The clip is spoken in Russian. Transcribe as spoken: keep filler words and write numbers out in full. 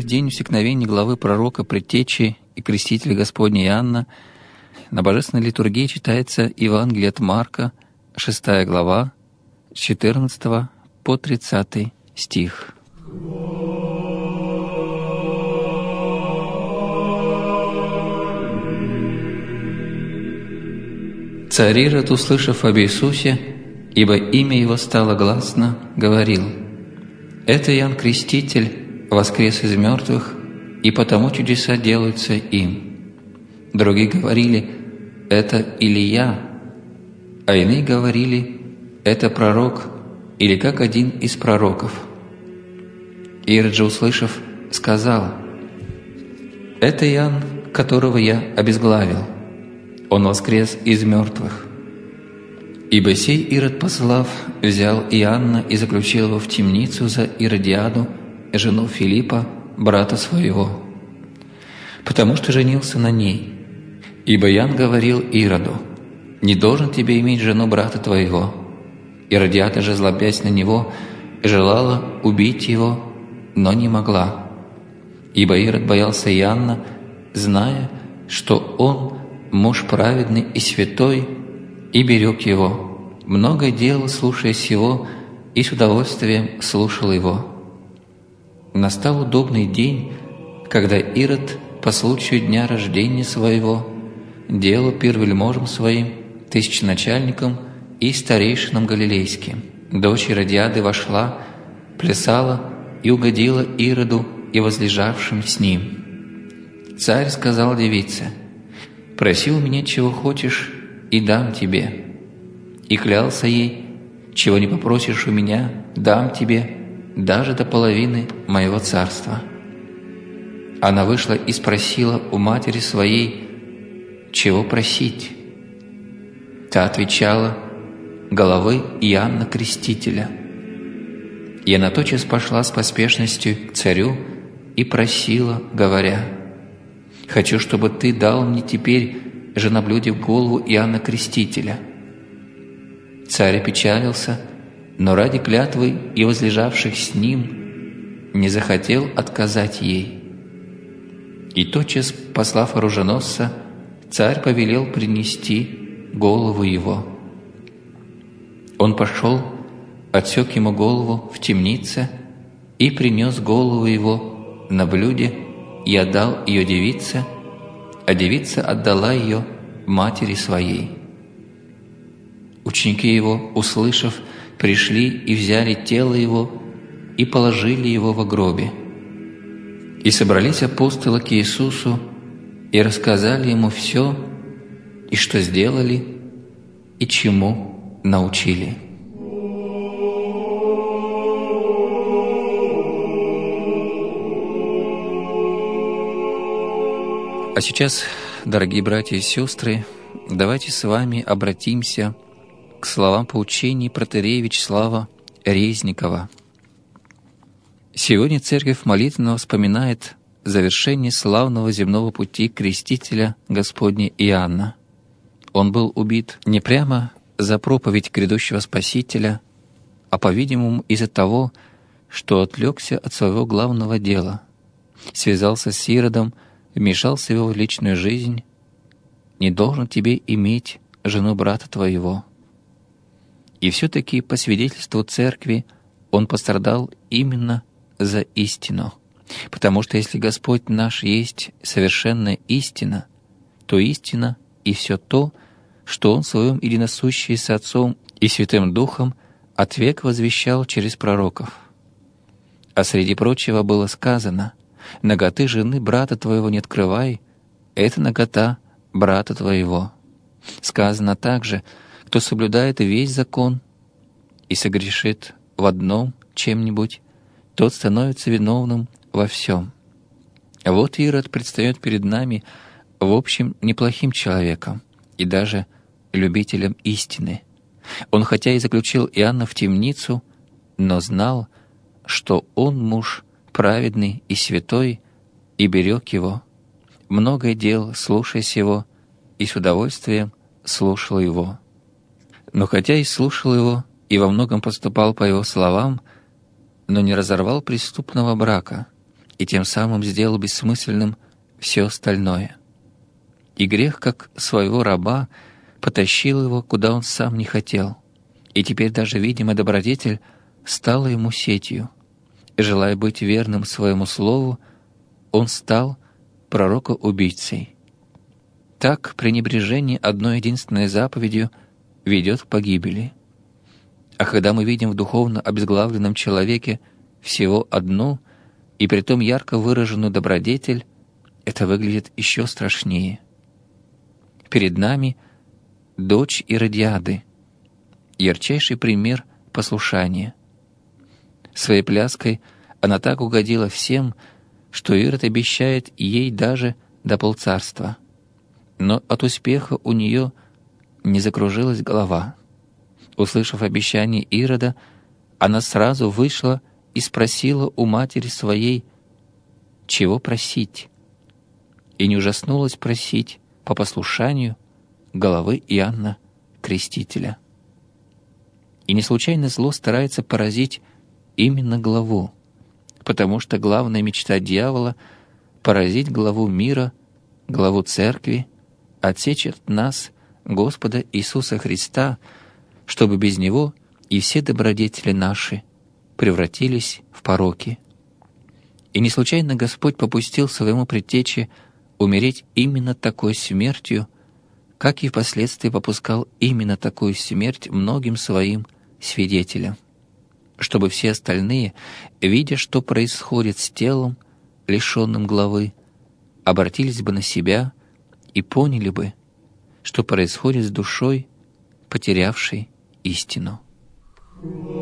день усекновения главы пророка, предтечи и крестителя Господня Иоанна на Божественной литургии читается Евангелие от Марка, шестая глава, с четырнадцатого по тридцатый стих. Царь Ирод, услышав об Иисусе, ибо имя Его стало гласно, говорил: «Это Иоанн Креститель воскрес из мертвых, и потому чудеса делаются им». Другие говорили: «Это Илия», а иные говорили: «Это пророк, или как один из пророков». Ирод же, услышав, сказал: «Это Иоанн, которого я обезглавил. Он воскрес из мертвых». Ибо сей Ирод, послав, взял Иоанна и заключил его в темницу за Иродиаду, жену Филиппа, брата своего, потому что женился на ней. Ибо Иоанн говорил Ироду: «Не должен тебе иметь жену брата твоего». Иродиада же, злобясь на него, желала убить его, но не могла. Ибо Ирод боялся Иоанна, зная, что он муж праведный и святой, и берег его, много делал, слушаясь его, и с удовольствием слушал его. Настал удобный день, когда Ирод по случаю дня рождения своего делал пир вельможам своим, тысяченачальникам и старейшинам галилейским. Дочь Иродиады вошла, плясала и угодила Ироду и возлежавшим с ним. Царь сказал девице: «Проси у меня, чего хочешь, и дам тебе». И клялся ей: «Чего не попросишь у меня, дам тебе, даже до половины моего царства». Она вышла и спросила у матери своей: «Чего просить?» Та отвечала: «Головы Иоанна Крестителя». И она тотчас пошла с поспешностью к царю и просила, говоря: «Хочу, чтобы ты дал мне теперь женоблюде в голову Иоанна Крестителя». Царь опечалился, но ради клятвы и возлежавших с ним не захотел отказать ей. И тотчас, послав оруженосца, царь повелел принести голову его. Он пошел, отсек ему голову в темнице и принес голову его на блюде и отдал ее девице, а девица отдала ее матери своей. Ученики его, услышав, пришли и взяли тело его и положили его во гробе. И собрались апостолы к Иисусу и рассказали ему все, и что сделали, и чему научили. А сейчас, дорогие братья и сестры, давайте с вами обратимся к словам поучений протоиерея Вячеслава Резникова. Сегодня Церковь молитвенно вспоминает завершение славного земного пути крестителя Господня Иоанна. Он был убит не прямо за проповедь грядущего Спасителя, а, по-видимому, из-за того, что отвлекся от своего главного дела, связался с Иродом, вмешался в его личную жизнь. «Не должен тебе иметь жену брата твоего». И все-таки, по свидетельству Церкви, он пострадал именно за истину. Потому что если Господь наш есть совершенная истина, то истина и все то, что Он в Своем единосущии с Отцом и Святым Духом от века возвещал через пророков. А среди прочего было сказано: «Наготы жены брата твоего не открывай, это нагота брата твоего». Сказано также: «Кто соблюдает весь закон и согрешит в одном чем-нибудь, тот становится виновным во всем». Вот Ирод предстает перед нами в общем неплохим человеком и даже любителем истины. Он хотя и заключил Иоанна в темницу, но знал, что он муж праведный и святой, и берег его, многое делал, слушаясь его, и с удовольствием слушал его. Но хотя и слушал его, и во многом поступал по его словам, но не разорвал преступного брака, и тем самым сделал бессмысленным все остальное. И грех, как своего раба, потащил его, куда он сам не хотел, и теперь даже видимая добродетель стала ему сетью. И, желая быть верным своему слову, он стал пророка-убийцей. Так пренебрежение одной единственной заповедью ведет к погибели. А когда мы видим в духовно обезглавленном человеке всего одну, и притом ярко выраженную добродетель, это выглядит еще страшнее. Перед нами дочь Иродиады, ярчайший пример послушания. Своей пляской она так угодила всем, что Ирод обещает ей даже до полцарства. Но от успеха у нее не закружилась голова. Услышав обещание Ирода, она сразу вышла и спросила у матери своей, чего просить, и не ужаснулась просить по послушанию головы Иоанна Крестителя. И не случайно зло старается поразить именно главу, потому что главная мечта дьявола — поразить главу мира, главу церкви, отсечь от нас Господа Иисуса Христа, чтобы без Него и все добродетели наши превратились в пороки. И не случайно Господь попустил своему предтече умереть именно такой смертью, как и впоследствии попускал именно такую смерть многим своим свидетелям, чтобы все остальные, видя, что происходит с телом, лишенным главы, обратились бы на себя и поняли бы, что происходит с душой, потерявшей истину.